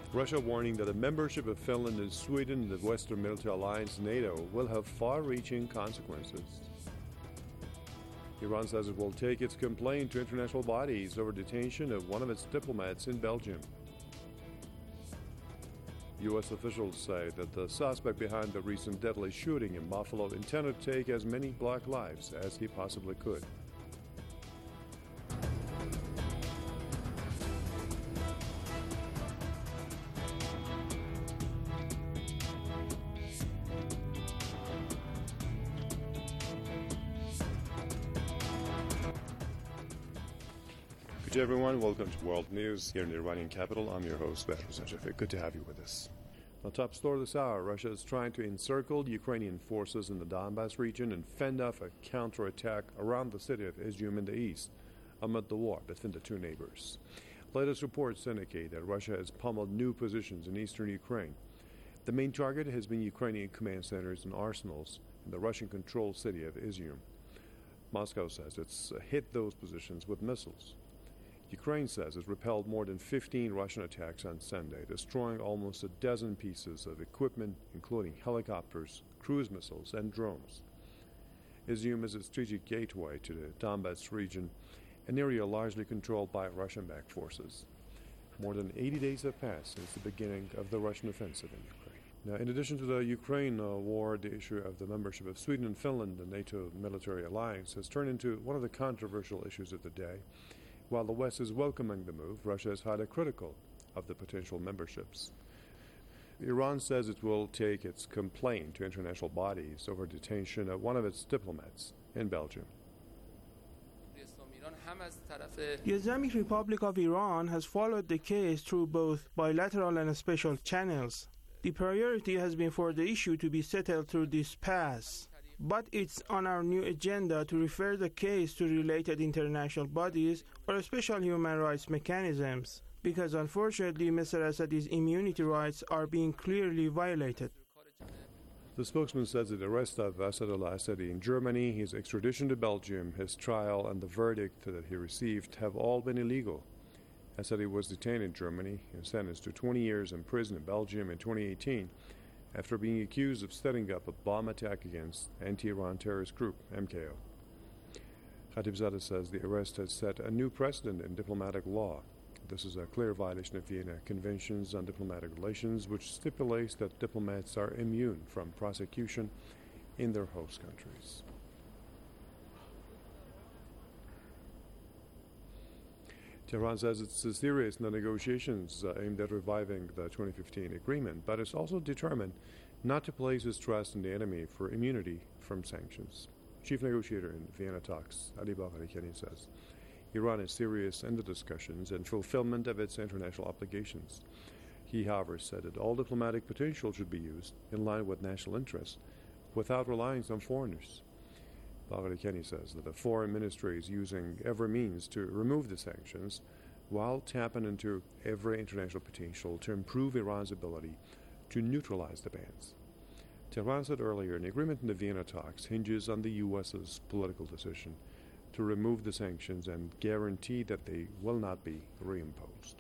Russia warning that a membership of Finland and Sweden in the Western military alliance NATO will have far-reaching consequences. Iran says it will take its complaint to international bodies over detention of one of its diplomats in Belgium. U.S. officials say that the suspect behind the recent deadly shooting in Buffalo intended to take as many black lives as he possibly could. Good day, everyone. Welcome to World News here in the Iranian capital. I'm your host, Behrouz Shafik. Good to have you with us. On top story this hour, Russia is trying to encircle Ukrainian forces in the Donbass region and fend off a counterattack around the city of Izium in the east amid the war between the two neighbors. Latest reports indicate that Russia has pummeled new positions in eastern Ukraine. The main target has been Ukrainian command centers and arsenals in the Russian-controlled city of Izium. Moscow says it's hit those positions with missiles. Ukraine says it repelled more than 15 Russian attacks on Sunday, destroying almost a dozen pieces of equipment, including helicopters, cruise missiles, and drones. Izium is a strategic gateway to the Donbass region, an area largely controlled by Russian-backed forces. More than 80 days have passed since the beginning of the Russian offensive in Ukraine. Now, in addition to the Ukraine war, the issue of the membership of Sweden and Finland, the NATO military alliance, has turned into one of the controversial issues of the day. While the West is welcoming the move, Russia is highly critical of the potential memberships. Iran says it will take its complaint to international bodies over detention of one of its diplomats in Belgium. The Islamic Republic of Iran has followed the case through both bilateral and special channels. The priority has been for the issue to be settled through this pass. But it's on our new agenda to refer the case to related international bodies or special human rights mechanisms, because unfortunately Mr. Assadi's immunity rights are being clearly violated. The spokesman says that the arrest of Assadollah Assadi in Germany, his extradition to Belgium, his trial, and the verdict that he received have all been illegal. Assadi was detained in Germany and sentenced to 20 years in prison in Belgium in 2018. After being accused of setting up a bomb attack against anti-Iran terrorist group, MKO. Khatibzadeh says the arrest has set a new precedent in diplomatic law. This is a clear violation of Vienna Conventions on Diplomatic Relations, which stipulates that diplomats are immune from prosecution in their host countries. Tehran says it's serious in the negotiations aimed at reviving the 2015 agreement, but it's also determined not to place its trust in the enemy for immunity from sanctions. Chief negotiator in Vienna talks, Ali Bagheri-Kani, says Iran is serious in the discussions and fulfillment of its international obligations. He, however, said that all diplomatic potential should be used in line with national interests without reliance on foreigners. Bagheri-Kani says that the foreign ministry is using every means to remove the sanctions while tapping into every international potential to improve Iran's ability to neutralize the bans. Tehran said earlier an agreement in the Vienna talks hinges on the U.S.'s political decision to remove the sanctions and guarantee that they will not be reimposed.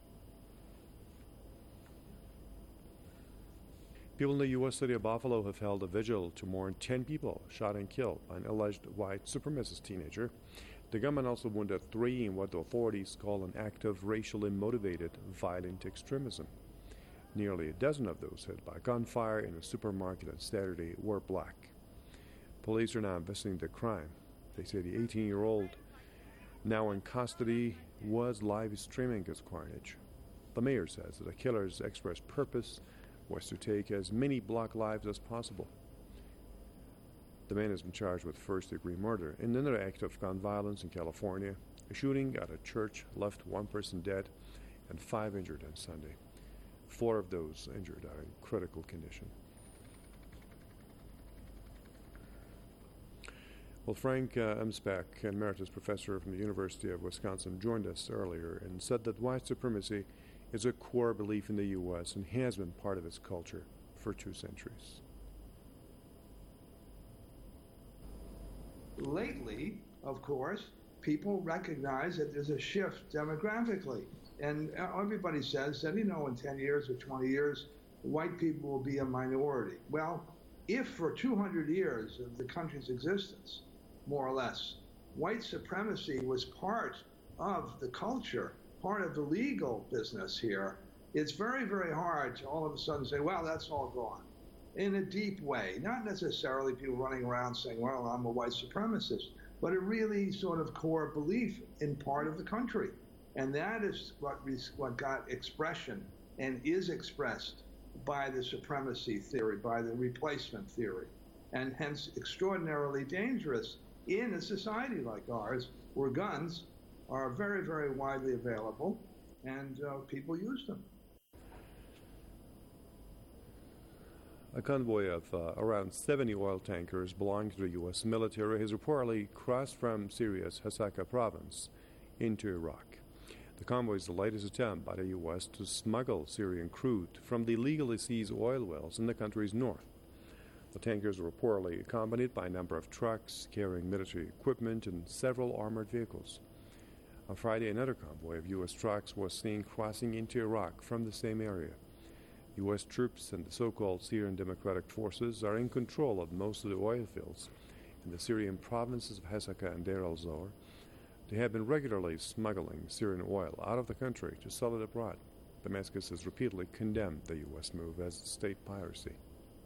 People in the U.S. city of Buffalo have held a vigil to mourn 10 people shot and killed by an alleged white supremacist teenager. The gunman also wounded 3 in what the authorities call an act of racially motivated violent extremism. Nearly a dozen of those hit by gunfire in a supermarket on Saturday were black. Police are now investigating the crime. They say the 18-year-old, now in custody, was live streaming his carnage. The mayor says that the killer's express purpose was to take as many black lives as possible. The man has been charged with first-degree murder. In another act of gun violence in California, a shooting at a church left 1 person dead and 5 injured on Sunday. 4 of those injured are in critical condition. Well, Frank Emspak, emeritus professor from the University of Wisconsin, joined us earlier and said that white supremacy is a core belief in the U.S. and has been part of its culture for 2 centuries. Lately, of course, people recognize that there's a shift demographically. And everybody says that, in 10 years or 20 years, white people will be a minority. Well, if for 200 years of the country's existence, more or less, white supremacy was part of the culture, part of the legal business here, it's very, very hard to all of a sudden say, well, that's all gone. In a deep way, not necessarily people running around saying, well, I'm a white supremacist, but a really sort of core belief in part of the country. And that is what got expression and is expressed by the supremacy theory, by the replacement theory, and hence extraordinarily dangerous in a society like ours, where guns are very, very widely available and people use them. A convoy of around 70 oil tankers belonging to the U.S. military has reportedly crossed from Syria's Hasaka province into Iraq. The convoy is the latest attempt by the U.S. to smuggle Syrian crude from the illegally seized oil wells in the country's north. The tankers were reportedly accompanied by a number of trucks carrying military equipment and several armored vehicles. On Friday, another convoy of U.S. trucks was seen crossing into Iraq from the same area. U.S. troops and the so-called Syrian Democratic Forces are in control of most of the oil fields in the Syrian provinces of Hasaka and Deir al-Zor. They have been regularly smuggling Syrian oil out of the country to sell it abroad. Damascus has repeatedly condemned the U.S. move as state piracy.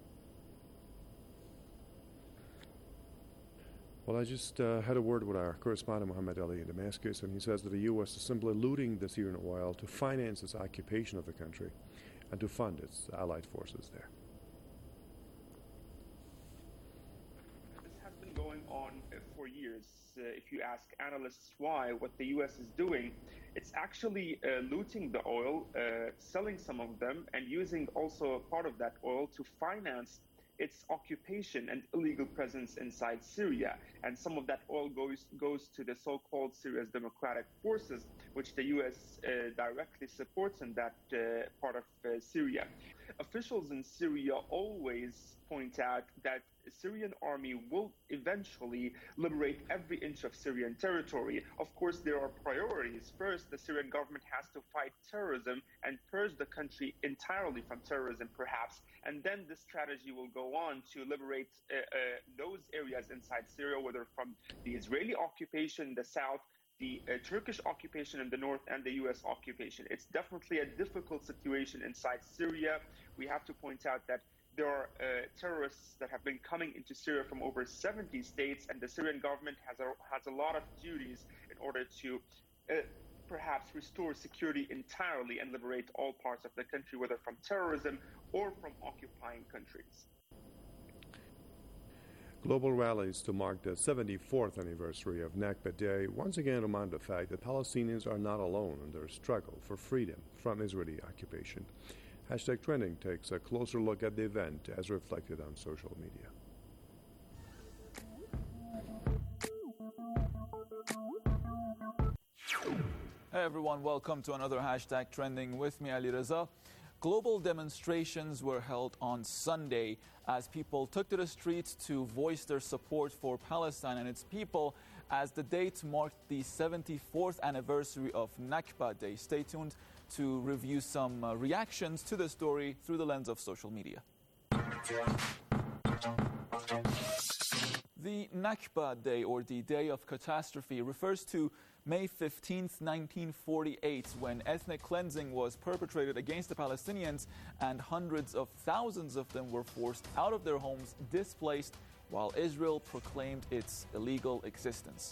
Well, I just had a word with our correspondent, Mohammed Ali, in Damascus, and he says that the U.S. is simply looting the Syrian oil to finance its occupation of the country and to fund its allied forces there. This has been going on for years. If you ask analysts why, what the U.S. is doing, it's actually looting the oil, selling some of them, and using also a part of that oil to finance its occupation and illegal presence inside Syria. And some of that oil goes to the so-called Syria's Democratic Forces, which the U.S. directly supports in that part of Syria. Officials in Syria always point out that the Syrian army will eventually liberate every inch of Syrian territory. Of course, there are priorities. First, the Syrian government has to fight terrorism and purge the country entirely from terrorism, perhaps. And then this strategy will go on to liberate those areas inside Syria, whether from the Israeli occupation in the south, the Turkish occupation in the north, and the U.S. occupation. It's definitely a difficult situation inside Syria. We have to point out that there are terrorists that have been coming into Syria from over 70 states, and the Syrian government has a lot of duties in order to perhaps restore security entirely and liberate all parts of the country, whether from terrorism or from occupying countries. Global rallies to mark the 74th anniversary of Nakba Day once again remind the fact that Palestinians are not alone in their struggle for freedom from Israeli occupation. Hashtag Trending takes a closer look at the event as reflected on social media. Hey everyone, welcome to another Hashtag Trending with me, Ali Reza. Global demonstrations were held on Sunday as people took to the streets to voice their support for Palestine and its people as the date marked the 74th anniversary of Nakba Day. Stay tuned to review some reactions to the story through the lens of social media. The Nakba Day, or the Day of Catastrophe, refers to May 15, 1948, when ethnic cleansing was perpetrated against the Palestinians and hundreds of thousands of them were forced out of their homes, displaced, while Israel proclaimed its illegal existence.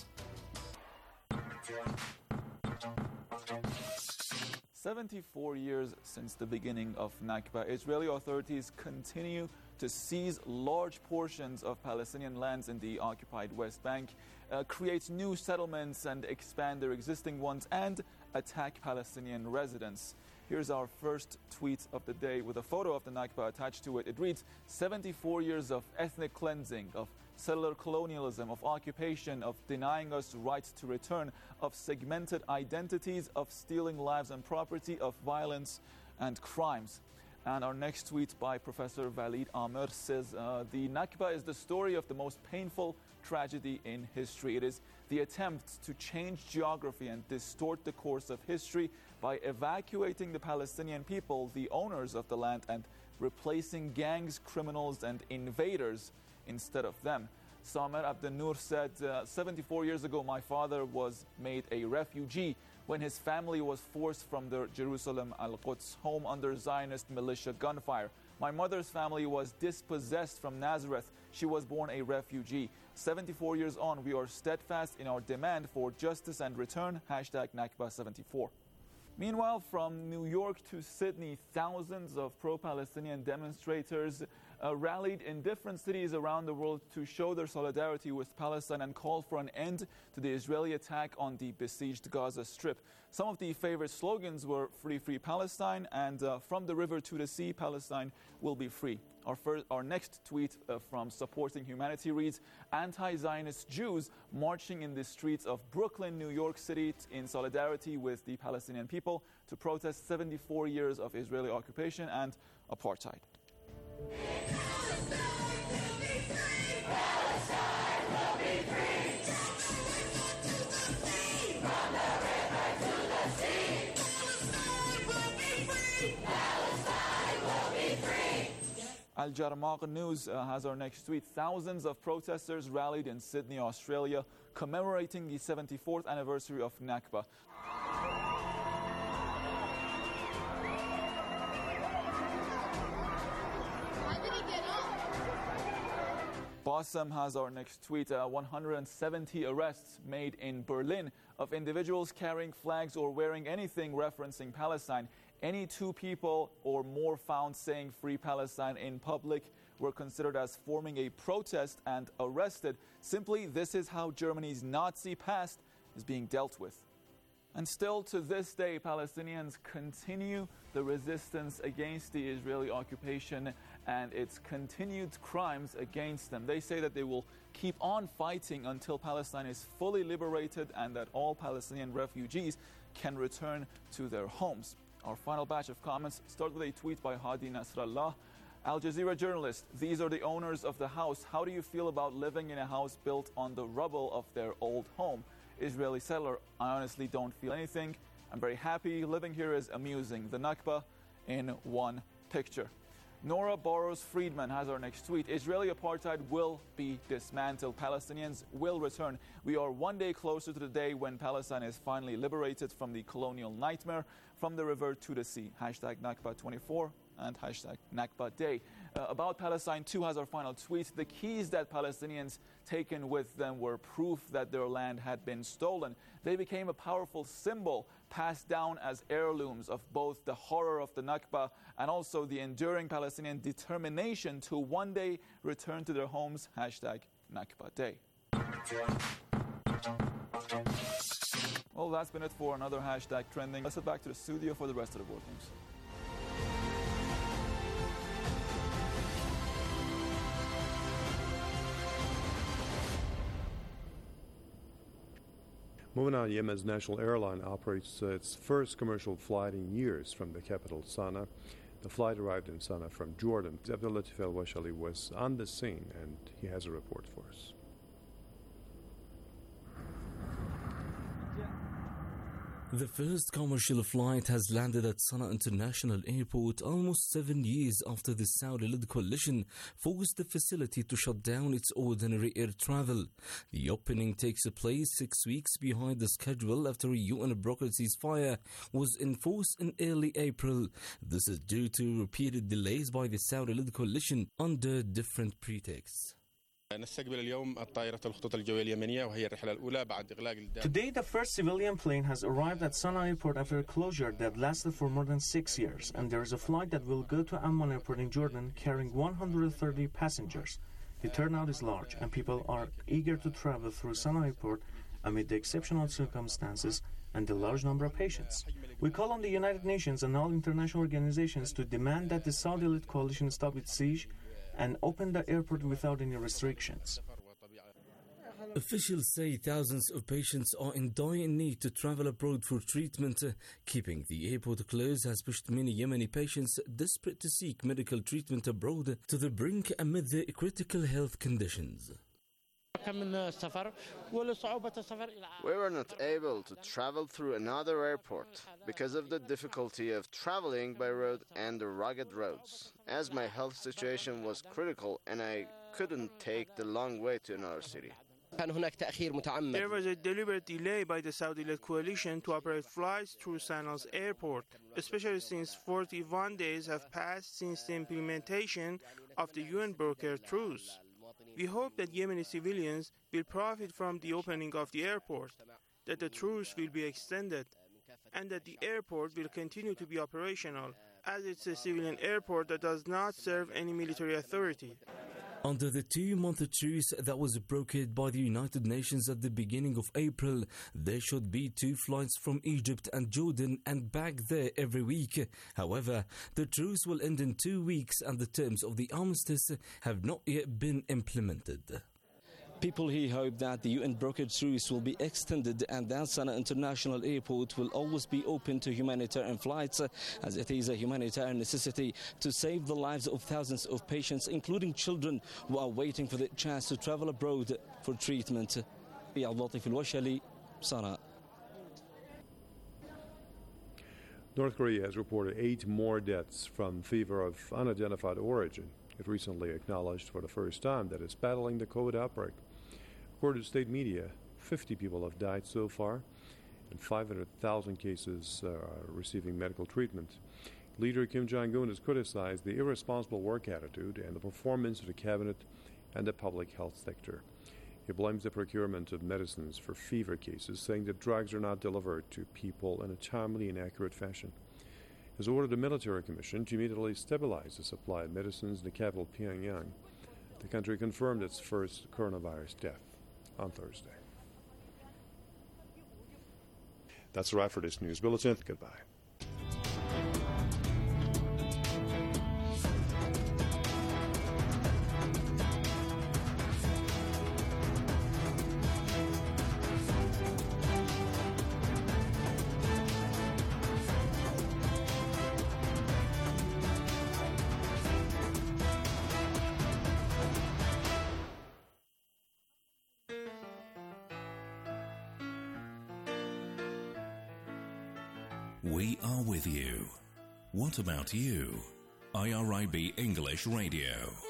74 years since the beginning of Nakba, Israeli authorities continue to seize large portions of Palestinian lands in the occupied West Bank, create new settlements and expand their existing ones, and attack Palestinian residents. Here's our first tweet of the day with a photo of the Nakba attached to it. It reads, 74 years of ethnic cleansing, of settler colonialism, of occupation, of denying us rights to return, of segmented identities, of stealing lives and property, of violence and crimes. And our next tweet by Professor Walid says, the Nakba is the story of the most painful tragedy in history. It is the attempt to change geography and distort the course of history by evacuating the Palestinian people, the owners of the land, and replacing gangs, criminals, and invaders instead of them. Samer Abdel-Noor said, 74 years ago, my father was made a refugee when his family was forced from their Jerusalem Al-Quds home under Zionist militia gunfire. My mother's family was dispossessed from Nazareth. She was born a refugee. 74 years on, we are steadfast in our demand for justice and return. Hashtag Nakba 74. Meanwhile, from New York to Sydney, thousands of pro-Palestinian demonstrators rallied in different cities around the world to show their solidarity with Palestine and call for an end to the Israeli attack on the besieged Gaza Strip. Some of the favorite slogans were "Free, Free Palestine" and "From the river to the sea, Palestine will be free." Our next tweet from Supporting Humanity reads, anti-Zionist Jews marching in the streets of Brooklyn, New York City in solidarity with the Palestinian people to protest 74 years of Israeli occupation and apartheid. Al Jarmaq News has our next tweet. Thousands of protesters rallied in Sydney, Australia, commemorating the 74th anniversary of Nakba. Bassem has our next tweet. 170 arrests made in Berlin of individuals carrying flags or wearing anything referencing Palestine. Any two people or more found saying "Free Palestine" in public were considered as forming a protest and arrested. Simply, this is how Germany's Nazi past is being dealt with. And still to this day, Palestinians continue the resistance against the Israeli occupation and its continued crimes against them. They say that they will keep on fighting until Palestine is fully liberated and that all Palestinian refugees can return to their homes. Our final batch of comments start with a tweet by Hadi Nasrallah. Al Jazeera journalist, these are the owners of the house. How do you feel about living in a house built on the rubble of their old home? Israeli settler, I honestly don't feel anything. I'm very happy. Living here is amusing. The Nakba in one picture. Nora Burrows Friedman has our next tweet. Israeli apartheid will be dismantled. Palestinians will return. We are one day closer to the day when Palestine is finally liberated from the colonial nightmare, from the river to the sea. Hashtag Nakba 24 and hashtag Nakba Day. About Palestine 2 has our final tweet. The keys that Palestinians taken with them were proof that their land had been stolen. They became a powerful symbol passed down as heirlooms of both the horror of the Nakba and also the enduring Palestinian determination to one day return to their homes. Hashtag Nakba Day. Well, that's been it for another hashtag trending. Let's head back to the studio for the rest of the world news. Moving on, Yemen's national airline operates its first commercial flight in years from the capital, Sana'a. The flight arrived in Sana'a from Jordan. Abdulatif Al-Washali was on the scene, and he has a report for us. The first commercial flight has landed at Sana'a International Airport almost 7 years after the Saudi-led coalition forced the facility to shut down its ordinary air travel. The opening takes place 6 weeks behind the schedule after a UN-brokered ceasefire was enforced in early April. This is due to repeated delays by the Saudi-led coalition under different pretexts. Today, the first civilian plane has arrived at Sana'a Airport after a closure that lasted for more than 6 years, and there is a flight that will go to Amman Airport in Jordan carrying 130 passengers. The turnout is large, and people are eager to travel through Sana'a Airport amid the exceptional circumstances and the large number of patients. We call on the United Nations and all international organizations to demand that the Saudi-led coalition stop its siege and open the airport without any restrictions. Officials say thousands of patients are in dire need to travel abroad for treatment. Keeping the airport closed has pushed many Yemeni patients desperate to seek medical treatment abroad to the brink amid their critical health conditions. were not able to travel through another airport because of the difficulty of traveling by road and the rugged roads, as my health situation was critical and I couldn't take the long way to another city. There was a deliberate delay by the Saudi-led coalition to operate flights through Sana's airport, especially since 41 days have passed since the implementation of the UN-brokered truce. We hope that Yemeni civilians will profit from the opening of the airport, that the truce will be extended, and that the airport will continue to be operational, as it's a civilian airport that does not serve any military authority. Under the 2-month truce that was brokered by the United Nations at the beginning of April, there should be 2 flights from Egypt and Jordan and back there every week. However, the truce will end in 2 weeks and the terms of the armistice have not yet been implemented. People here hope that the UN-brokered truce will be extended and that Sana'a International Airport will always be open to humanitarian flights, as it is a humanitarian necessity to save the lives of thousands of patients, including children who are waiting for the chance to travel abroad for treatment. Iyad Latif Al-Washali, Sana'a. North Korea has reported 8 more deaths from fever of unidentified origin. It recently acknowledged for the first time that it's battling the COVID outbreak. According to state media, 50 people have died so far, and 500,000 cases are receiving medical treatment. Leader Kim Jong-un has criticized the irresponsible work attitude and the performance of the cabinet and the public health sector. He blames the procurement of medicines for fever cases, saying that drugs are not delivered to people in a timely and accurate fashion. He has ordered the military commission to immediately stabilize the supply of medicines in the capital, Pyongyang. The country confirmed its first coronavirus death on Thursday. That's a wrap for this news bulletin. Goodbye. We are with you. What about you? IRIB English Radio.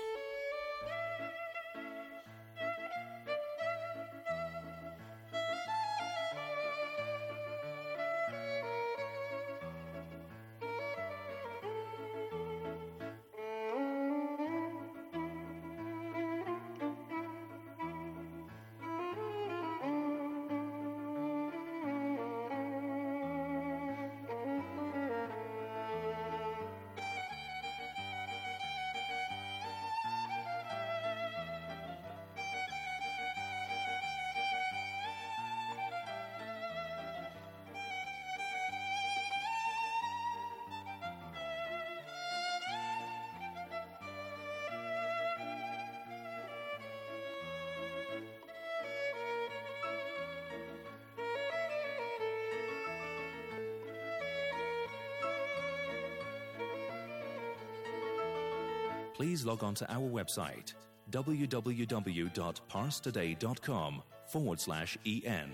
Please log on to our website, www.parstoday.com/en.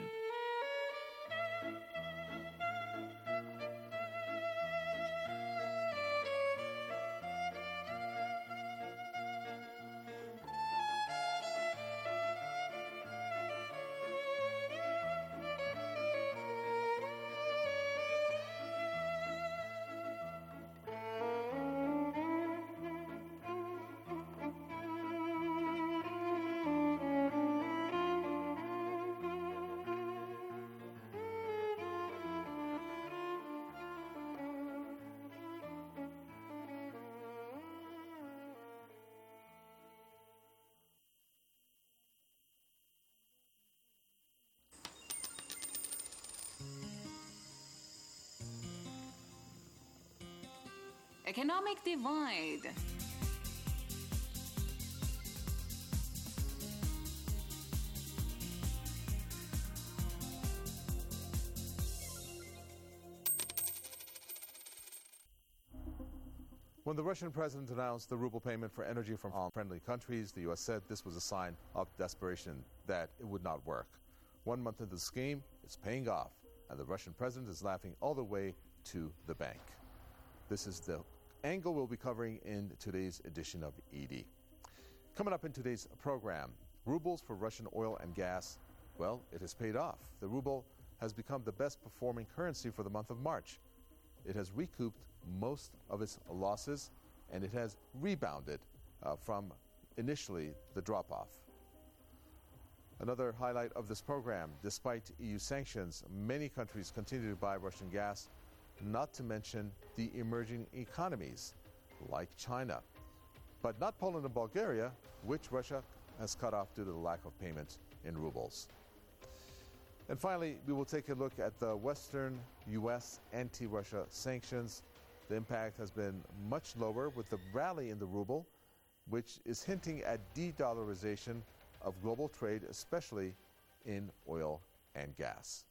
Economic divide. When the Russian president announced the ruble payment for energy from friendly countries, the U.S. said this was a sign of desperation, that it would not work. 1 month into the scheme, it's paying off, and the Russian president is laughing all the way to the bank. This is the angle we'll be covering in today's edition of ED. Coming up in today's program, rubles for Russian oil and gas. Well, it has paid off. The ruble has become the best performing currency for the month of March. It has recouped most of its losses, and it has rebounded from initially the drop-off. Another highlight of this program, despite EU sanctions, many countries continue to buy Russian gas, not to mention the emerging economies like China. But not Poland and Bulgaria, which Russia has cut off due to the lack of payment in rubles. And finally, we will take a look at the Western U.S. anti-Russia sanctions. The impact has been much lower with the rally in the ruble, which is hinting at de-dollarization of global trade, especially in oil and gas.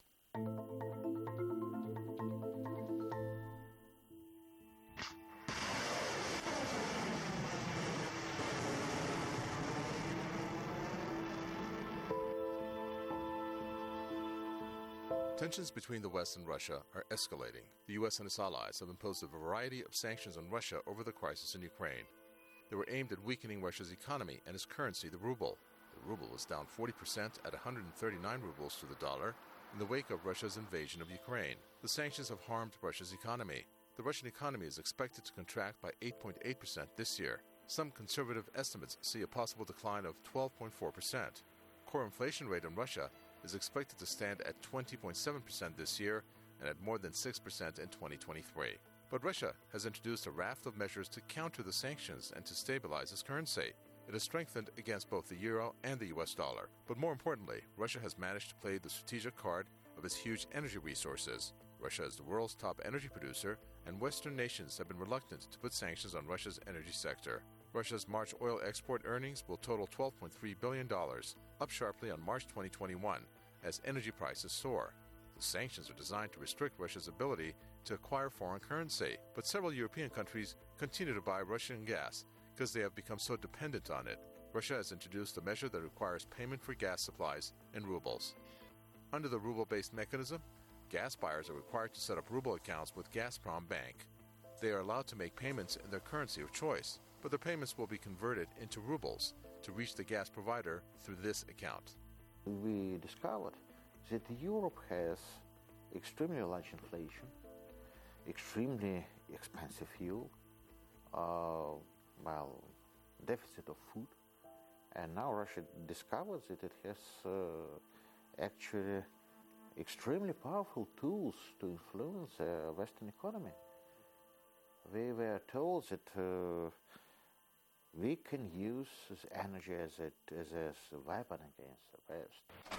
Tensions between the West and Russia are escalating. The U.S. and its allies have imposed a variety of sanctions on Russia over the crisis in Ukraine. They were aimed at weakening Russia's economy and its currency, the ruble. The ruble was down 40% at 139 rubles to the dollar in the wake of Russia's invasion of Ukraine. The sanctions have harmed Russia's economy. The Russian economy is expected to contract by 8.8% this year. Some conservative estimates see a possible decline of 12.4%. Core inflation rate in Russia is expected to stand at 20.7% this year and at more than 6% in 2023. But Russia has introduced a raft of measures to counter the sanctions and to stabilize its currency. It has strengthened against both the euro and the US dollar. But more importantly, Russia has managed to play the strategic card of its huge energy resources. Russia is the world's top energy producer, and Western nations have been reluctant to put sanctions on Russia's energy sector. Russia's March oil export earnings will total $12.3 billion, up sharply on March 2021, as energy prices soar. The sanctions are designed to restrict Russia's ability to acquire foreign currency, but several European countries continue to buy Russian gas because they have become so dependent on it. Russia has introduced a measure that requires payment for gas supplies in rubles. Under the ruble-based mechanism, gas buyers are required to set up ruble accounts with Gazprom Bank. They are allowed to make payments in their currency of choice, but their payments will be converted into rubles to reach the gas provider through this account. We discovered that Europe has extremely large inflation, extremely expensive fuel, deficit of food, and now Russia discovers that it has actually extremely powerful tools to influence the Western economy. We were told that we can use energy as a weapon against the West.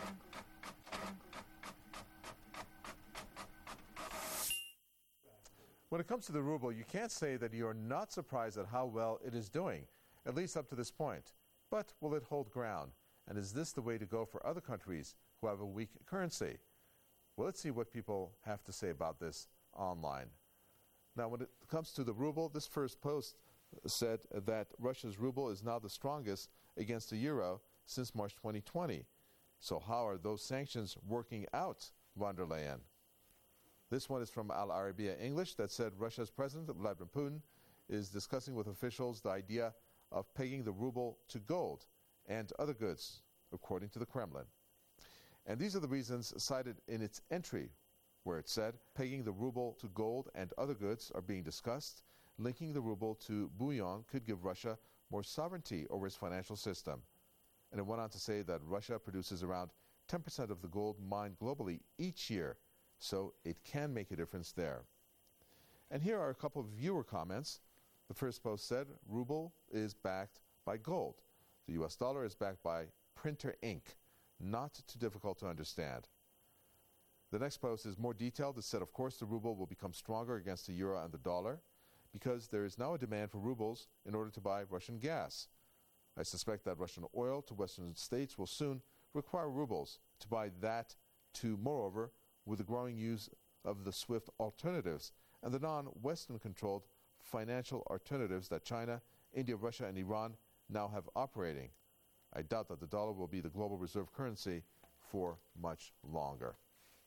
When it comes to the ruble, you can't say that you're not surprised at how well it is doing, at least up to this point. But will it hold ground? And is this the way to go for other countries who have a weak currency? Well, let's see what people have to say about this online. Now, when it comes to the ruble, this first post said that Russia's ruble is now the strongest against the euro since March 2020. So how are those sanctions working out, von der Leyen? This one is from Al Arabiya English that said Russia's President Vladimir Putin is discussing with officials the idea of pegging the ruble to gold and other goods, according to the Kremlin. And these are the reasons cited in its entry, where it said pegging the ruble to gold and other goods are being discussed. Linking the ruble to bullion could give Russia more sovereignty over its financial system. And it went on to say that Russia produces around 10% of the gold mined globally each year, so it can make a difference there. And here are a couple of viewer comments. The first post said, ruble is backed by gold. The US dollar is backed by printer ink. Not too difficult to understand. The next post is more detailed. It said, of course, the ruble will become stronger against the euro and the dollar because there is now a demand for rubles in order to buy Russian gas. I suspect that Russian oil to Western states will soon require rubles to buy that too. Moreover, with the growing use of the SWIFT alternatives and the non-Western controlled financial alternatives that China, India, Russia, and Iran now have operating. I doubt that the dollar will be the global reserve currency for much longer.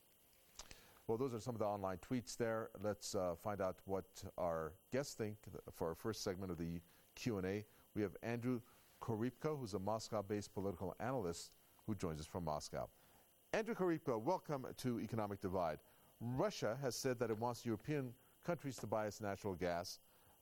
Well, those are some of the online tweets there. Let's find out what our guests think for our first segment of the Q&A. We have Andrew Koripko, who's a Moscow-based political analyst who joins us from Moscow. Andrew Koripko, welcome to Economic Divide. Russia has said that it wants European countries to buy its natural gas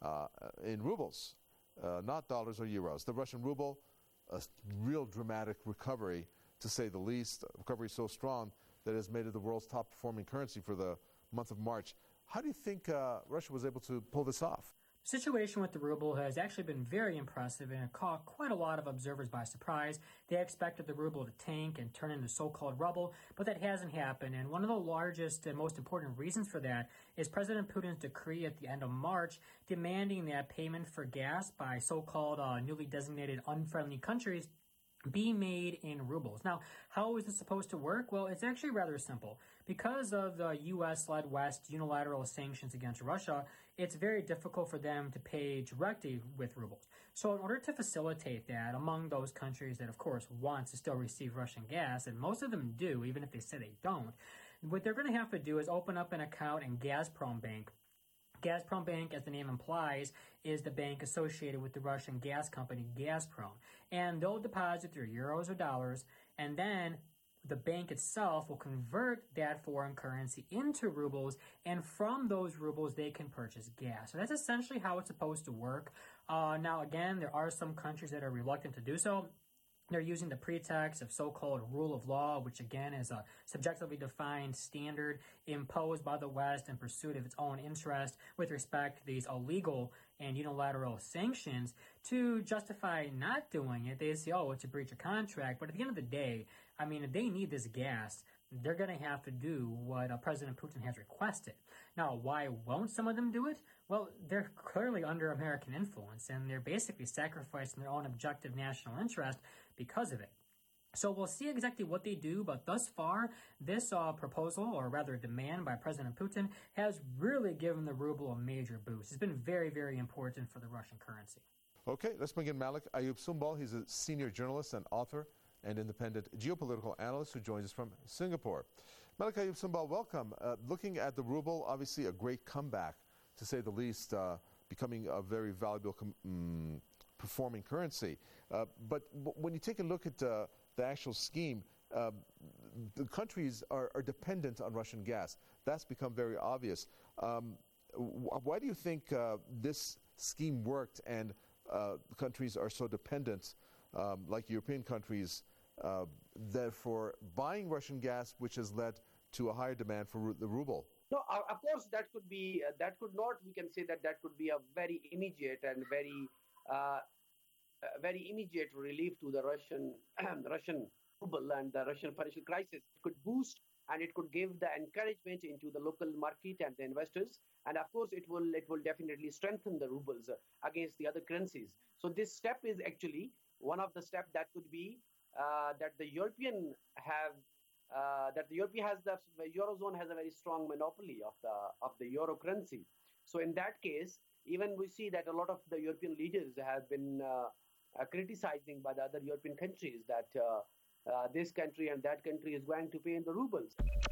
in rubles, not dollars or euros. The Russian ruble, a real dramatic recovery, to say the least. Recovery so strong that it has made it the world's top performing currency for the month of March. How do you think Russia was able to pull this off? The situation with the ruble has actually been very impressive, and it caught quite a lot of observers by surprise. They expected the ruble to tank and turn into so-called rubble, but that hasn't happened. And one of the largest and most important reasons for that is President Putin's decree at the end of March demanding that payment for gas by so-called newly designated unfriendly countries be made in rubles. Now, how is this supposed to work? Well, it's actually rather simple. Because of the U.S.-led West unilateral sanctions against Russia, it's very difficult for them to pay directly with rubles. So in order to facilitate that, among those countries that, of course, want to still receive Russian gas, and most of them do, even if they say they don't, what they're going to have to do is open up an account in Gazprom Bank. Gazprom Bank, as the name implies, is the bank associated with the Russian gas company Gazprom. And they'll deposit their euros or dollars, and then the bank itself will convert that foreign currency into rubles, and from those rubles they can purchase gas. So that's essentially how it's supposed to work. Now, again, there are some countries that are reluctant to do so. They're using the pretext of so-called rule of law, which again is a subjectively defined standard imposed by the West in pursuit of its own interest with respect to these illegal and unilateral sanctions, to justify not doing it. They say, oh, it's a breach of contract. But at the end of the day, I mean, if they need this gas, they're going to have to do what President Putin has requested. Now, why won't some of them do it? Well, they're clearly under American influence, and they're basically sacrificing their own objective national interest because of it. So we'll see exactly what they do, but thus far, this proposal, or rather demand by President Putin, has really given the ruble a major boost. It's been very, very important for the Russian currency. Okay, let's bring in Malik Ayub Sumbal. He's a senior journalist and author and independent geopolitical analyst who joins us from Singapore. Malik Ayub Sumbal, welcome. Looking at the ruble, obviously a great comeback, to say the least, becoming a very valuable performing currency. But when you take a look at the actual scheme, the countries are dependent on Russian gas. That's become very obvious. Why do you think this scheme worked and countries are so dependent, like European countries, therefore buying Russian gas, which has led to a higher demand for the ruble? No, of course, that could be, that could not, we can say that could be a very immediate and very immediate relief to the Russian ruble and the Russian financial crisis. It could boost and it could give the encouragement into the local market and the investors. And of course, it will definitely strengthen the rubles against the other currencies. So this step is actually one of the steps that could be that the European Eurozone has a very strong monopoly of the euro currency. So in that case, even we see that a lot of the European leaders have been criticizing by the other European countries that this country and that country is going to pay in the rubles.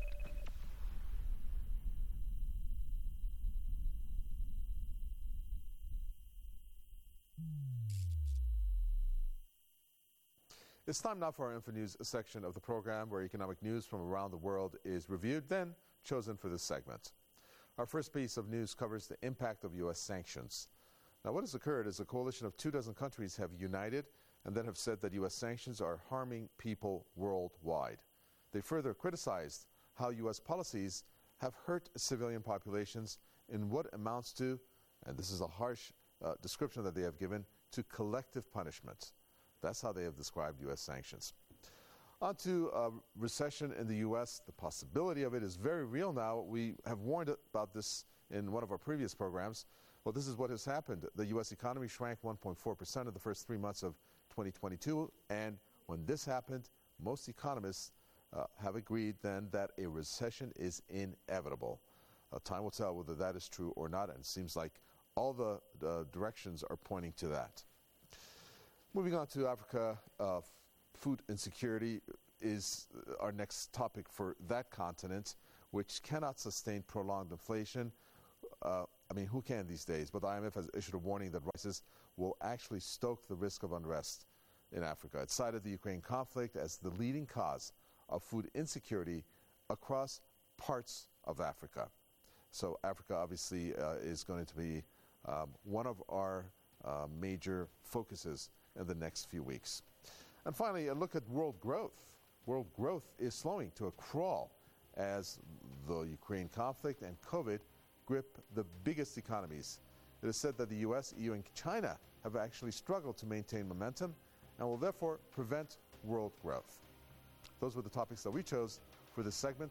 It's time now for our InfoNews section of the program, where economic news from around the world is reviewed, then chosen for this segment. Our first piece of news covers the impact of U.S. sanctions. Now, what has occurred is a coalition of 24 countries have united and then have said that U.S. sanctions are harming people worldwide. They further criticized how U.S. policies have hurt civilian populations in what amounts to, and this is a harsh description that they have given, to collective punishment. That's how they have described U.S. sanctions. On to recession in the U.S. The possibility of it is very real now. We have warned about this in one of our previous programs. Well, this is what has happened. The U.S. economy shrank 1.4% in the first 3 months of 2022, and when this happened, most economists have agreed then that a recession is inevitable. Time will tell whether that is true or not, and it seems like all the directions are pointing to that. Moving on to Africa, food insecurity is our next topic for that continent, which cannot sustain prolonged inflation. Who can these days? But the IMF has issued a warning that prices will actually stoke the risk of unrest in Africa. It cited the Ukraine conflict as the leading cause of food insecurity across parts of Africa. So Africa obviously is going to be one of our major focuses in the next few weeks. And finally, a look at world growth. World growth is slowing to a crawl as the Ukraine conflict and COVID grip the biggest economies. It is said that the US, EU, and China have actually struggled to maintain momentum and will therefore prevent world growth. Those were the topics that we chose for this segment.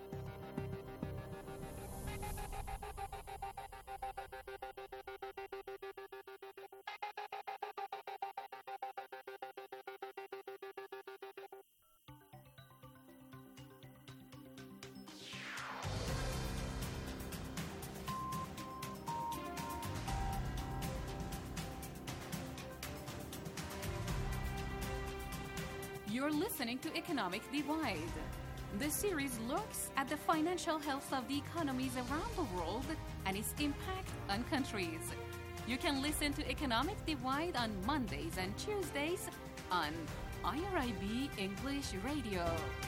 You're listening to Economic Divide. This series looks at the financial health of the economies around the world and its impact on countries. You can listen to Economic Divide on Mondays and Tuesdays on IRIB English Radio.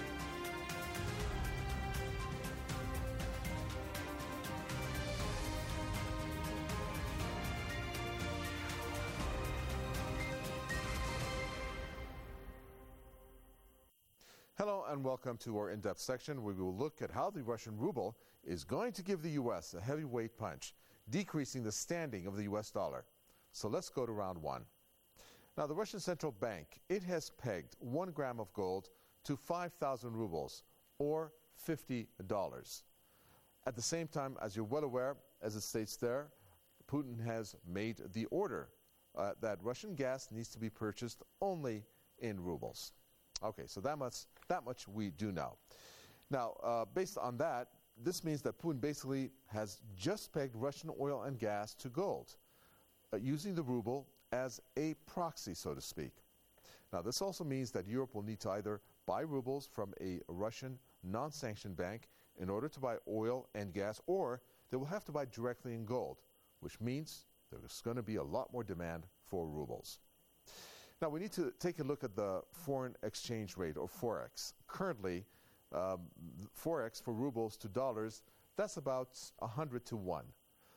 Hello and welcome to our in-depth section where we will look at how the Russian ruble is going to give the U.S. a heavyweight punch, decreasing the standing of the U.S. dollar. So let's go to round one. Now, the Russian Central Bank, it has pegged 1 gram of gold to 5,000 rubles, or $50. At the same time, as you're well aware, as it states there, Putin has made the order that Russian gas needs to be purchased only in rubles. Okay, so that much we do know. Now, based on that, this means that Putin basically has just pegged Russian oil and gas to gold, using the ruble as a proxy, so to speak. Now, this also means that Europe will need to either buy rubles from a Russian non-sanctioned bank in order to buy oil and gas, or they will have to buy directly in gold, which means there's going to be a lot more demand for rubles. Now, we need to take a look at the foreign exchange rate, or Forex. Currently, Forex for rubles to dollars, that's about 100 to 1.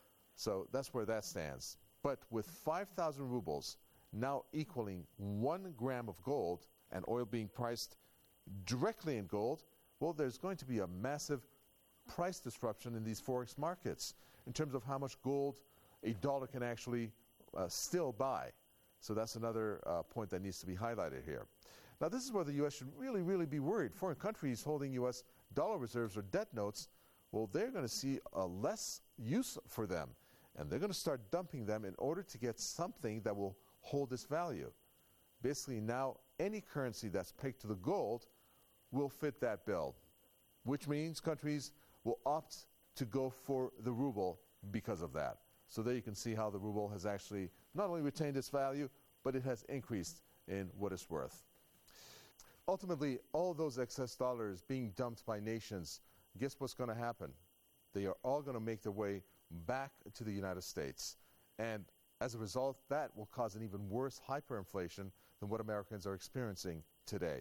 So that's where that stands. But with 5,000 rubles now equaling 1 gram of gold and oil being priced directly in gold, well, there's going to be a massive price disruption in these Forex markets in terms of how much gold a dollar can actually still buy. So that's another point that needs to be highlighted here. Now, this is where the U.S. should really, really be worried. Foreign countries holding U.S. dollar reserves or debt notes, well, they're going to see less use for them. And they're going to start dumping them in order to get something that will hold its value. Basically, now any currency that's pegged to the gold will fit that bill, which means countries will opt to go for the ruble because of that. So there you can see how the ruble has actually not only retained its value, but it has increased in what it's worth. Ultimately, all those excess dollars being dumped by nations, guess what's going to happen? They are all going to make their way back to the United States. And as a result, that will cause an even worse hyperinflation than what Americans are experiencing today.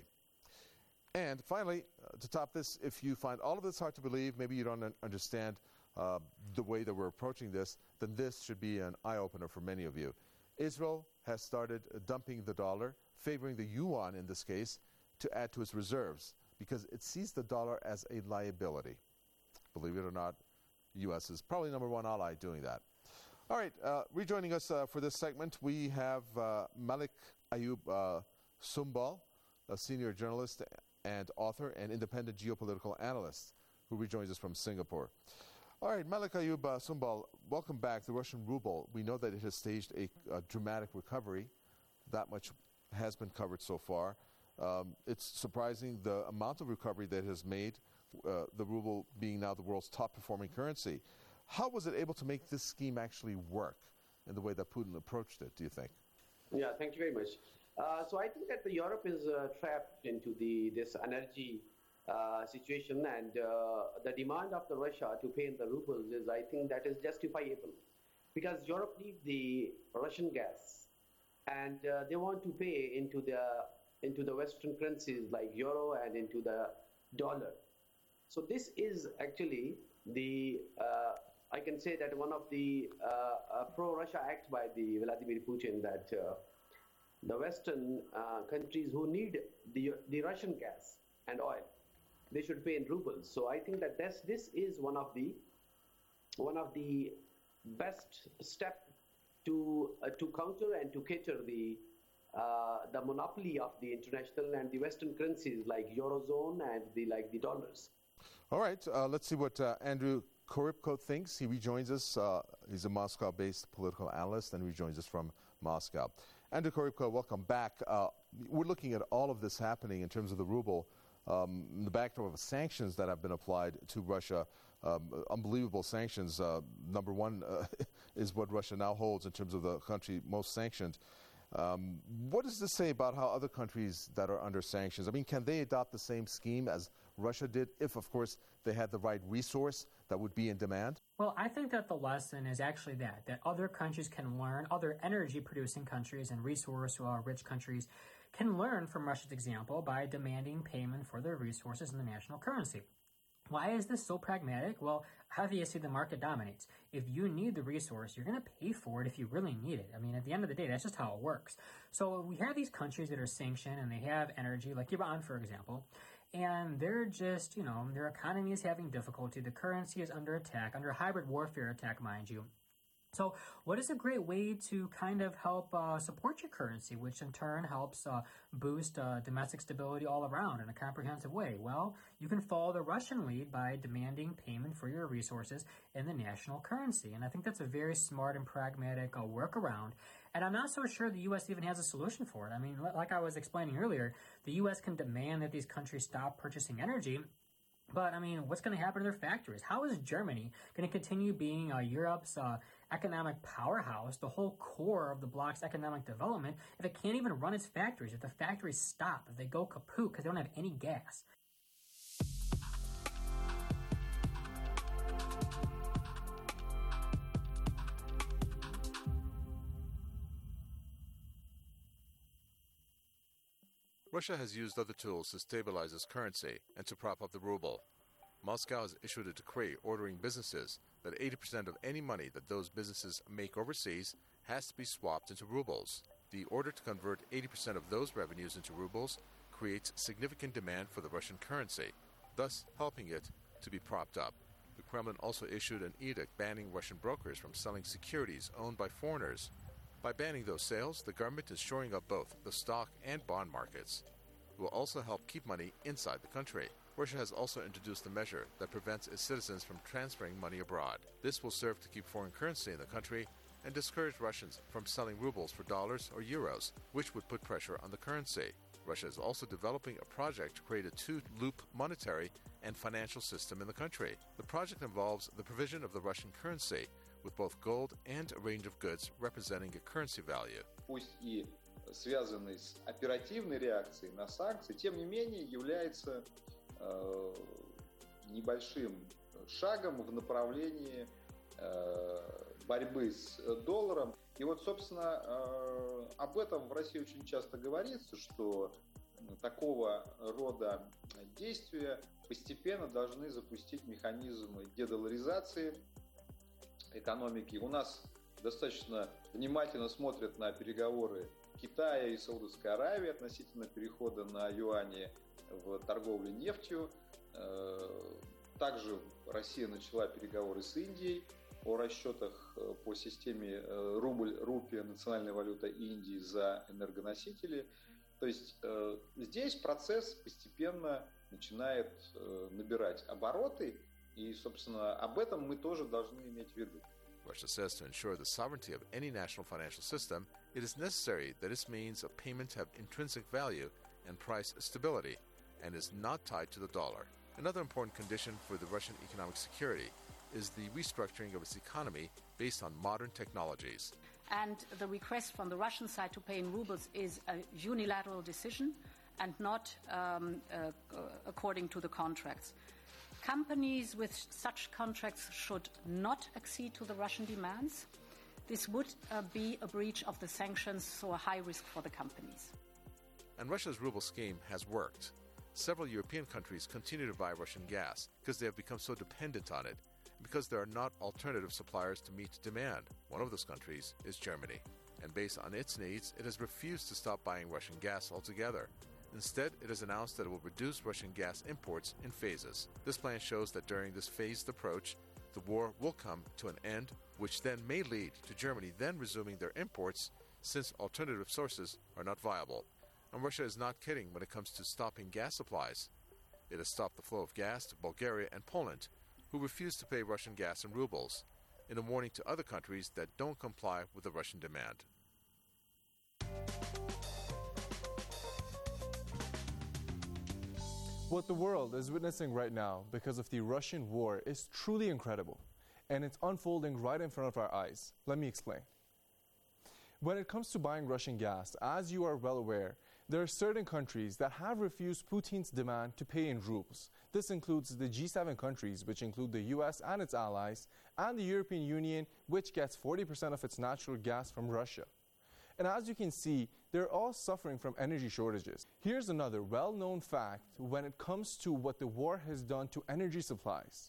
And finally, to top this, if you find all of this hard to believe, maybe you don't understand the way that we're approaching this, then this should be an eye-opener for many of you. Israel has started dumping the dollar, favoring the yuan in this case, to add to its reserves because it sees the dollar as a liability. Believe it or not, the U.S. is probably number one ally doing that. All right, rejoining us for this segment, we have Malik Ayub Sumbal, a senior journalist and author and independent geopolitical analyst who rejoins us from Singapore. All right, Malik Ayub Sumbal, welcome back. The Russian ruble, we know that it has staged a dramatic recovery. That much has been covered so far. It's surprising the amount of recovery that it has made, the ruble being now the world's top performing currency. How was it able to make this scheme actually work? in the way that Putin approached it, do you think? Yeah, thank you very much. So I think that Europe is trapped into this energy situation, and the demand of the Russia to pay in the rubles is, I think, that is justifiable, because Europe needs the Russian gas, and they want to pay into the Western currencies like euro and into the dollar. So this is actually the I can say that one of the pro-Russia act by the Vladimir Putin, that the Western countries who need the Russian gas and oil, they should pay in rubles. So I think that this is one of the best step to counter and to cater the monopoly of the international and the Western currencies like Eurozone and the dollars. All right, let's see what Andrew Korybko thinks. He rejoins us. He's a Moscow-based political analyst, and he rejoins us from Moscow. Andrew Korybko, welcome back. We're looking at all of this happening in terms of the ruble, in the backdrop of sanctions that have been applied to Russia. Unbelievable sanctions. Number one is what Russia now holds in terms of the country most sanctioned. What does this say about how other countries that are under sanctions, I mean, can they adopt the same scheme as Russia did if, of course, they had the right resource that would be in demand? Well, I think that the lesson is actually that other countries can learn, other energy-producing countries and resource-rich countries can learn from Russia's example by demanding payment for their resources in the national currency. Why is this so pragmatic? Well, obviously the market dominates. If you need the resource, you're going to pay for it if you really need it. I mean, at the end of the day, that's just how it works. So we have these countries that are sanctioned and they have energy, like Iran, for example, and they're just, their economy is having difficulty. The currency is under attack, under hybrid warfare attack, mind you. So what is a great way to kind of help support your currency, which in turn helps boost domestic stability all around in a comprehensive way? Well, you can follow the Russian lead by demanding payment for your resources in the national currency. And I think that's a very smart and pragmatic workaround. And I'm not so sure the U.S. even has a solution for it. I mean, like I was explaining earlier, the U.S. can demand that these countries stop purchasing energy. But, I mean, what's going to happen to their factories? How is Germany going to continue being Europe's economic powerhouse, the whole core of the bloc's economic development, if it can't even run its factories, if the factories stop, if they go kaput because they don't have any gas? Russia has used other tools to stabilize its currency and to prop up the ruble. Moscow has issued a decree ordering businesses that 80% of any money that those businesses make overseas has to be swapped into rubles. The order to convert 80% of those revenues into rubles creates significant demand for the Russian currency, thus helping it to be propped up. The Kremlin also issued an edict banning Russian brokers from selling securities owned by foreigners. By banning those sales, the government is shoring up both the stock and bond markets. It will also help keep money inside the country. Russia has also introduced a measure that prevents its citizens from transferring money abroad. This will serve to keep foreign currency in the country and discourage Russians from selling rubles for dollars or euros, which would put pressure on the currency. Russia is also developing a project to create a two-loop monetary and financial system in the country. The project involves the provision of the Russian currency, with both gold and a range of goods representing a currency value. Пусть и связанный с оперативной реакцией на санкции, тем не менее является небольшим шагом в направлении борьбы с долларом. И вот, собственно, об этом в России очень часто говорится, что такого рода действия постепенно должны запустить механизмы дедоларизации экономики. У нас достаточно внимательно смотрят на переговоры Китая и Саудовской Аравии относительно перехода на юани в торговле нефтью. Также Россия начала переговоры с Индией о расчетах по системе рубль-рупия, национальная валюта Индии, за энергоносители. То есть здесь процесс постепенно начинает набирать обороты, и, собственно, об этом мы тоже должны иметь в виду. Russia says to ensure the sovereignty of any national financial system, it is necessary that its means of payment have intrinsic value and price stability, and is not tied to the dollar. Another important condition for the Russian economic security is the restructuring of its economy based on modern technologies. and the request from the Russian side to pay in rubles is a unilateral decision and not according to the contracts. Companies with such contracts should not accede to the Russian demands. This would be a breach of the sanctions, so a high risk for the companies. And Russia's ruble scheme has worked. Several European countries continue to buy Russian gas because they have become so dependent on it, and because there are not alternative suppliers to meet demand. One of those countries is Germany, and based on its needs, it has refused to stop buying Russian gas altogether. Instead, it has announced that it will reduce Russian gas imports in phases. This plan shows that during this phased approach, the war will come to an end, which then may lead to Germany then resuming their imports since alternative sources are not viable. And Russia is not kidding when it comes to stopping gas supplies. It has stopped the flow of gas to Bulgaria and Poland, who refuse to pay Russian gas in rubles, in a warning to other countries that don't comply with the Russian demand. What the world is witnessing right now because of the Russian war is truly incredible, and it's unfolding right in front of our eyes. Let me explain. When it comes to buying Russian gas, as you are well aware, there are certain countries that have refused Putin's demand to pay in rubles. This includes the G7 countries, which include the US and its allies, and the European Union, which gets 40% of its natural gas from Russia. And as you can see, they're all suffering from energy shortages. Here's another well-known fact when it comes to what the war has done to energy supplies.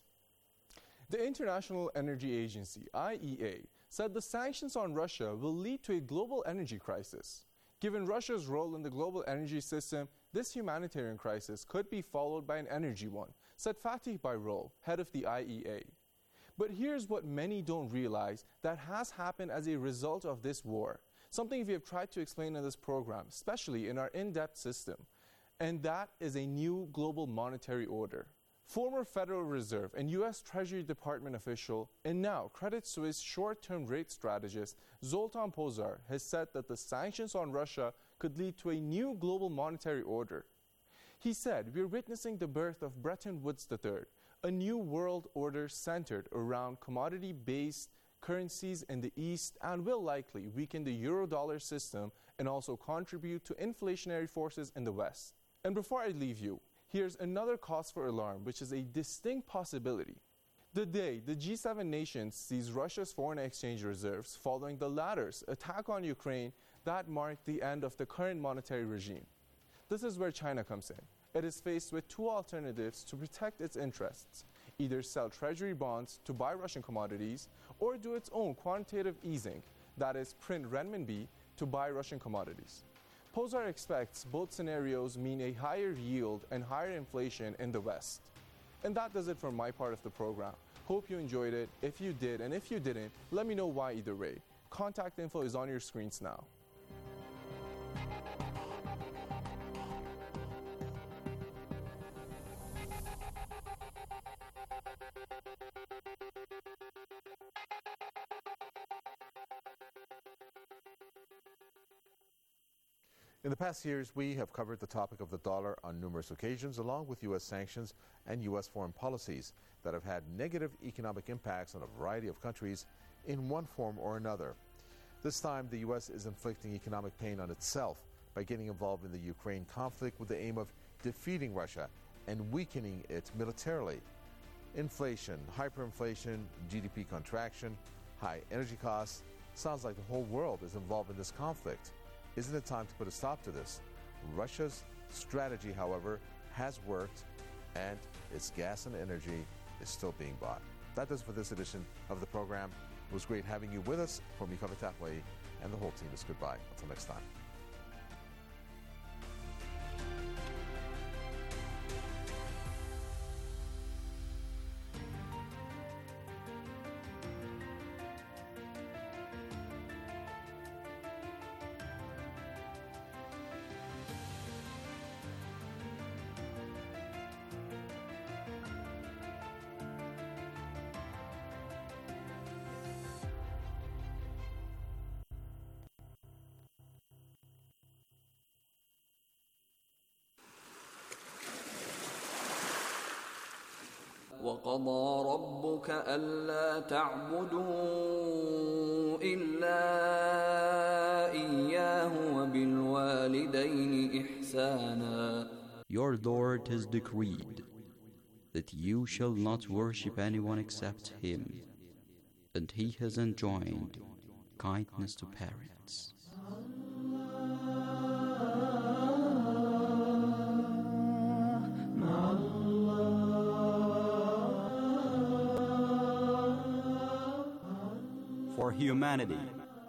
The International Energy Agency, IEA, said the sanctions on Russia will lead to a global energy crisis. Given Russia's role in the global energy system, this humanitarian crisis could be followed by an energy one, said Fatih Birol, head of the IEA. But here's what many don't realize that has happened as a result of this war. Something we have tried to explain in this program, especially in our in-depth system, and that is a new global monetary order. Former Federal Reserve and U.S. Treasury Department official and now Credit Suisse short-term rate strategist Zoltan Pozsar has said that the sanctions on Russia could lead to a new global monetary order. He said, "We're witnessing the birth of Bretton Woods III, a new world order centered around commodity-based currencies in the East and will likely weaken the euro-dollar system and also contribute to inflationary forces in the West." And before I leave you, here's another cause for alarm, which is a distinct possibility. The day the G7 nations sees Russia's foreign exchange reserves following the latter's attack on Ukraine, that marked the end of the current monetary regime. This is where China comes in. It is faced with two alternatives to protect its interests: either sell treasury bonds to buy Russian commodities or do its own quantitative easing, that is, print renminbi to buy Russian commodities. Pozsar expects both scenarios mean a higher yield and higher inflation in the West. And that does it for my part of the program. Hope you enjoyed it. If you did, and if you didn't, let me know why either way. Contact info is on your screens now. In the past years, we have covered the topic of the dollar on numerous occasions, along with U.S. sanctions and U.S. foreign policies that have had negative economic impacts on a variety of countries in one form or another. This time, the U.S. is inflicting economic pain on itself by getting involved in the Ukraine conflict with the aim of defeating Russia and weakening it militarily. Inflation, hyperinflation, GDP contraction, high energy costs. Sounds like the whole world is involved in this conflict. Isn't it time to put a stop to this? Russia's strategy, however, has worked, and its gas and energy is still being bought. That does it for this edition of the program. It was great having you with us. For me, Kaveh Tafwai, and the whole team is goodbye. Until next time. وقضى ربك ألا تعبدوا إلا إياه وبالوالدين إحسانا. Your Lord has decreed that you shall not worship anyone except Him, and He has enjoined kindness to parents. For humanity.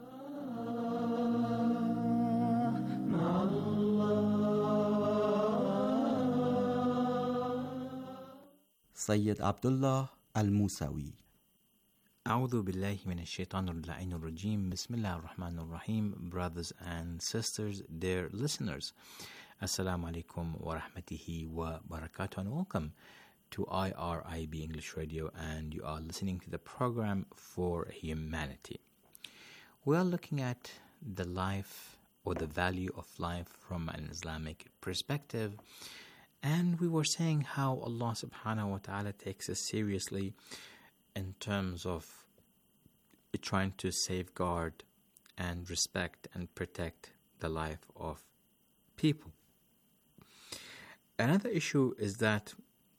Sayyid Abdullah Al-Musawi. أعوذ بالله من الشيطان اللعين الرجيم. Bismillah ar-Rahman ar-Rahim. Brothers and sisters, dear listeners, Assalamu alaikum wa rahmatihi wa barakatuh, and welcome to IRIB English Radio, and you are listening to the program For Humanity. We are looking at the life or the value of life from an Islamic perspective, and we were saying how Allah subhanahu wa ta'ala takes us seriously in terms of trying to safeguard and respect and protect the life of people. Another issue is that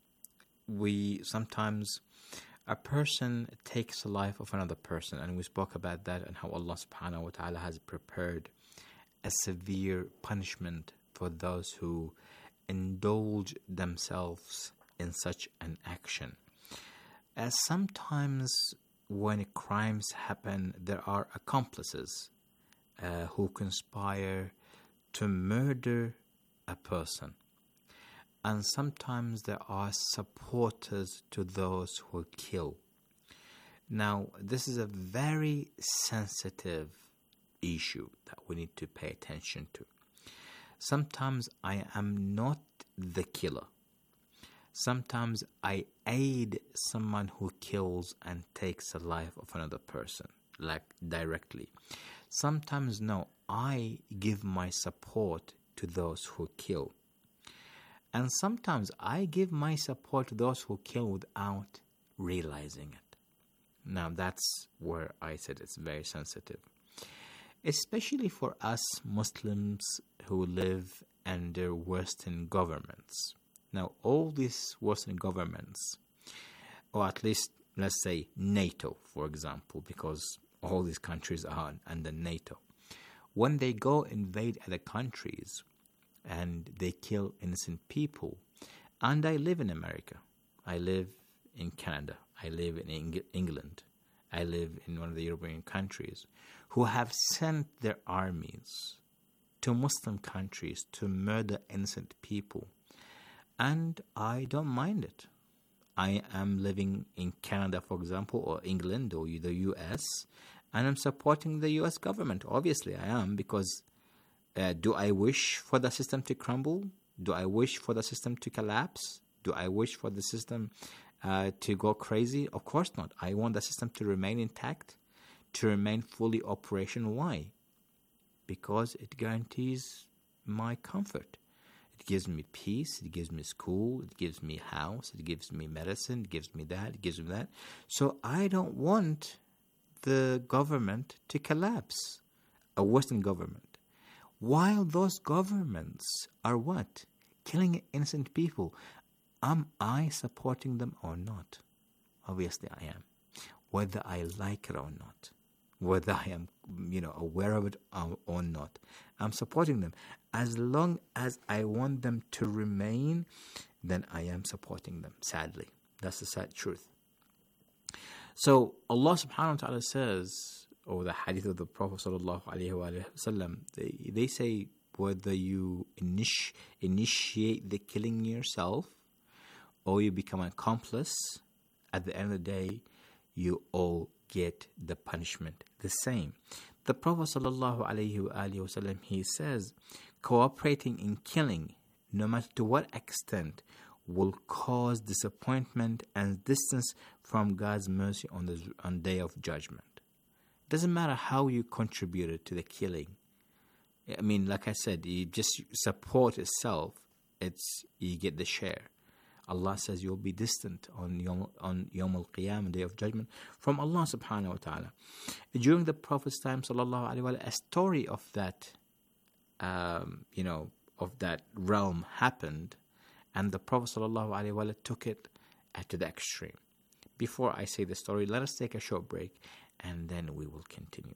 a person takes the life of another person, and we spoke about that and how Allah subhanahu wa ta'ala has prepared a severe punishment for those who indulge themselves in such an action. As sometimes when crimes happen, there are accomplices who conspire to murder a person. And sometimes there are supporters to those who kill. Now, this is a very sensitive issue that we need to pay attention to. Sometimes I am not the killer. Sometimes I aid someone who kills and takes the life of another person, like directly. Sometimes, no, I give my support to those who kill. And sometimes I give my support to those who kill without realizing it. Now that's where I said it's very sensitive. Especially for us Muslims who live under Western governments. Now all these Western governments, or at least let's say NATO for example, because all these countries are under NATO. When they go invade other countries, and they kill innocent people. And I live in America. I live in Canada. I live in England. I live in one of the European countries who have sent their armies to Muslim countries to murder innocent people. And I don't mind it. I am living in Canada, for example, or England, or the US, and I'm supporting the US government. Obviously, I am, because do I wish for the system to crumble? Do I wish for the system to collapse? Do I wish for the system to go crazy? Of course not. I want the system to remain intact, to remain fully operational. Why? Because it guarantees my comfort. It gives me peace. It gives me school. It gives me house. It gives me medicine. It gives me that. It gives me that. So I don't want the government to collapse, a Western government. While those governments are what? Killing innocent people. Am I supporting them or not? Obviously I am. Whether I like it or not. Whether I am, aware of it or not. I'm supporting them. As long as I want them to remain, then I am supporting them, sadly. That's the sad truth. So Allah subhanahu wa ta'ala says, or the hadith of the Prophet sallallahu alaihi wasallam, they say whether you initiate the killing yourself or you become an accomplice, at the end of the day, you all get the punishment the same. The Prophet sallallahu alaihi wasallam, he says, cooperating in killing, no matter to what extent, will cause disappointment and distance from God's mercy on day of judgment. Doesn't matter how you contributed to the killing. I mean, like I said, you just support itself. You get the share. Allah says you'll be distant on Yawm al-Qiyamah, Day of Judgment, from Allah subhanahu wa ta'ala. During the Prophet's time, sallallahu alaihi wasallam, a story of that, of that realm happened, and the Prophet sallallahu alaihi wasallam took it to the extreme. Before I say the story, let us take a short break, and then we will continue.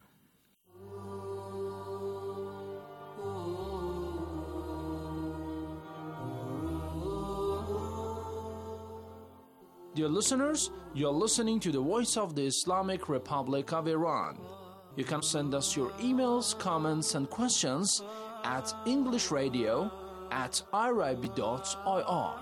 Dear listeners, you're listening to the Voice of the Islamic Republic of Iran. You can send us your emails, comments, and questions at englishradio@irib.ir.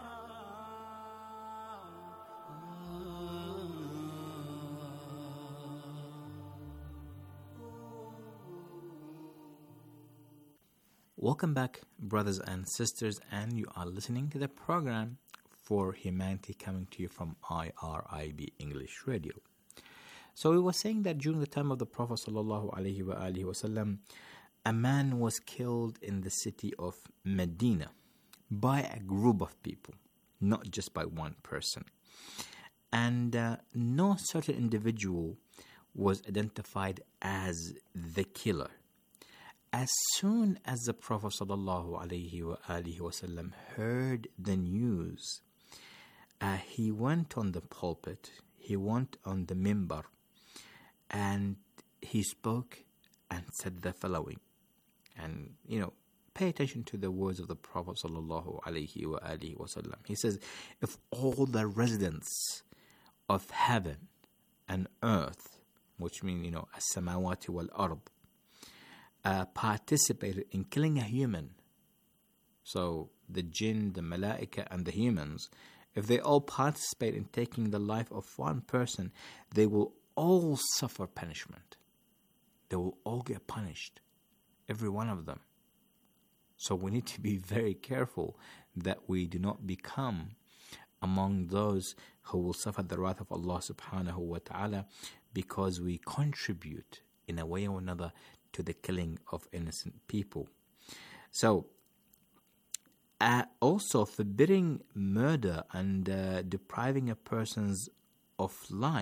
Welcome back, brothers and sisters, and you are listening to the program For Humanity, coming to you from IRIB English Radio. So we were saying that during the time of the Prophet ﷺ, a man was killed in the city of Medina by a group of people, not just by one person. And no certain individual was identified as the killer. As soon as the Prophet ﷺ heard the news, he went on the pulpit, he went on the minbar, and he spoke and said the following. And, pay attention to the words of the Prophet ﷺ. He says, if all the residents of heaven and earth, which means, as-samawati wal-ard, participated in killing a human, so the jinn, the malaika, and the humans, if they all participate in taking the life of one person, they will all suffer punishment. They will all get punished, every one of them. So we need to be very careful that we do not become among those who will suffer the wrath of Allah subhanahu wa ta'ala because we contribute in a way or another to the killing of innocent people. So, also forbidding murder and depriving a person's of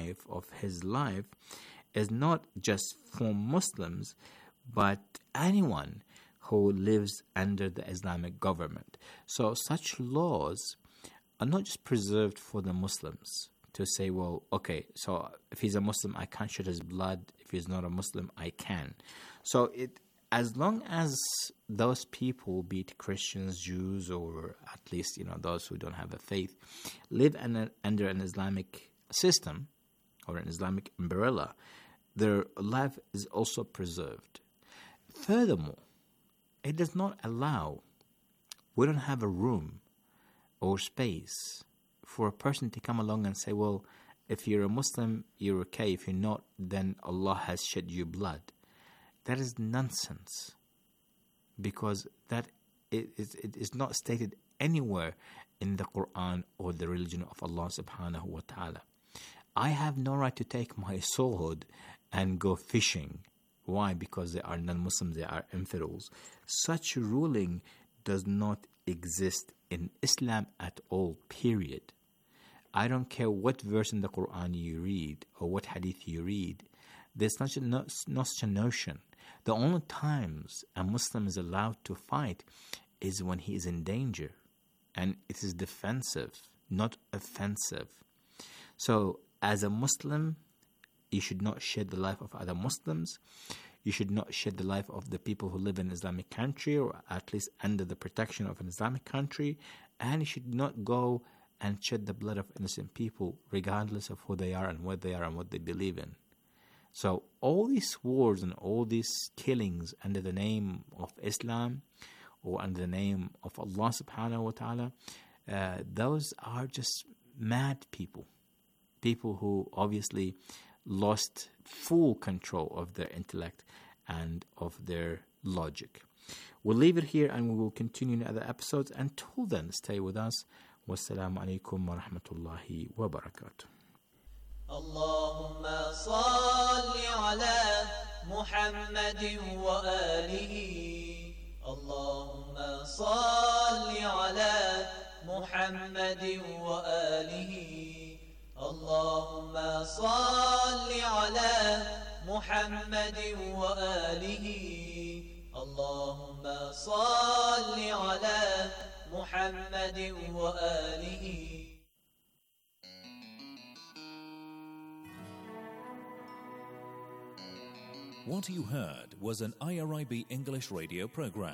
his life, is not just for Muslims, but anyone who lives under the Islamic government. So such laws are not just preserved for the Muslims to say, well, okay, so if he's a Muslim, I can't shed his blood. If he's not a Muslim, I can. So as long as those people, be it Christians, Jews, or at least those who don't have a faith, live under an Islamic system or an Islamic umbrella, their life is also preserved. Furthermore, it does not allow, we don't have a room or space for a person to come along and say, well, if you're a Muslim, you're okay. If you're not, then Allah has shed you blood. That is nonsense, because that it is not stated anywhere in the Quran or the religion of Allah subhanahu wa ta'ala. I have no right to take my sword and go fishing. Why? Because they are non-Muslims, they are infidels. Such ruling does not exist in Islam at all, period. I don't care what verse in the Quran you read or what hadith you read. There's not such a notion. The only times a Muslim is allowed to fight is when he is in danger, and it is defensive, not offensive. So, as a Muslim, you should not shed the life of other Muslims. You should not shed the life of the people who live in an Islamic country, or at least under the protection of an Islamic country. And you should not go and shed the blood of innocent people, regardless of who they are and what they are and what they believe in. So all these wars and all these killings under the name of Islam or under the name of Allah subhanahu wa ta'ala, those are just mad people. People who obviously lost full control of their intellect and of their logic. We'll leave it here and we will continue in other episodes. Until then, stay with us. Wassalamu alaikum wa rahmatullahi wa barakatuh. اللهم صل على محمد وآله اللهم صل على محمد محمد وآله اللهم صل على محمد وآله اللهم صل على محمد وآله. What you heard was an IRIB English radio program.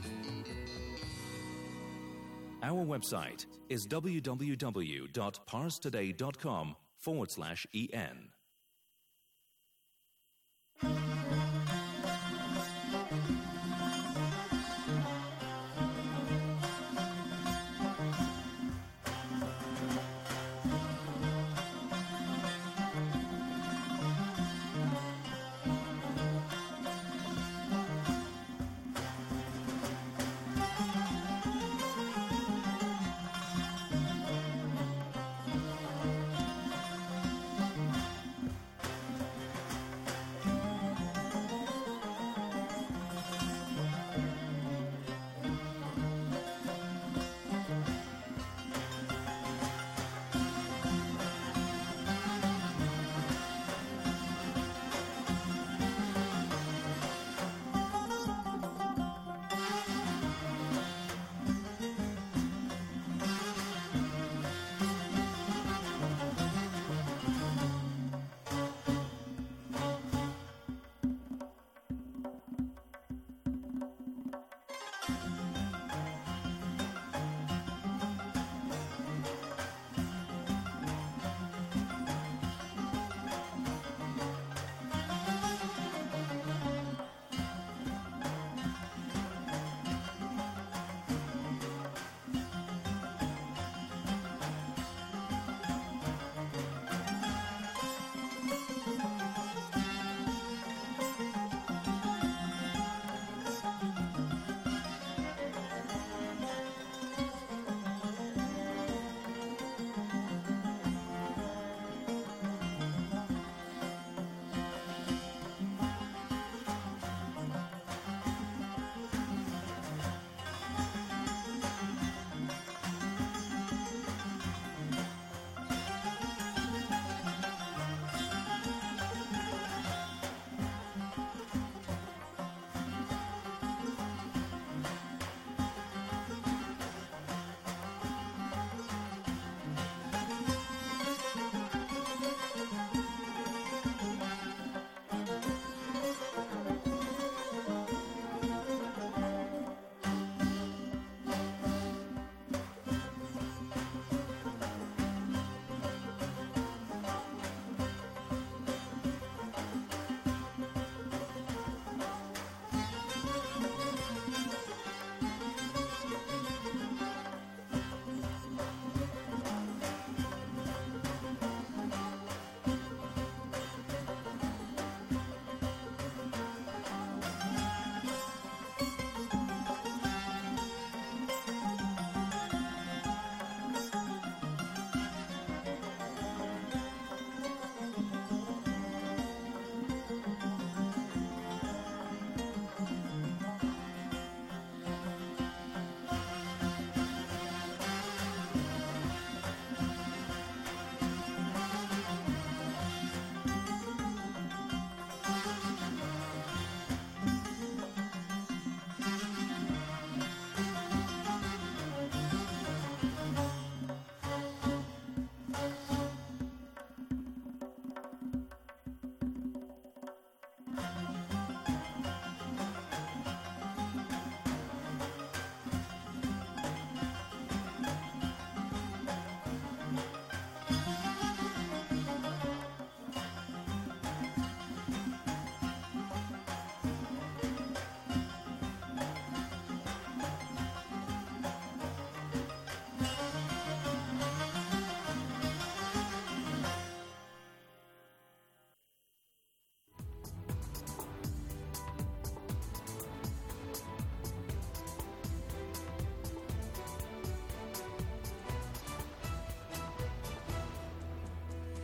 Our website is www.parstoday.com/en.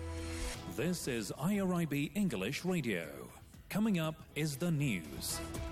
This is IRIB English Radio. Coming up is the news.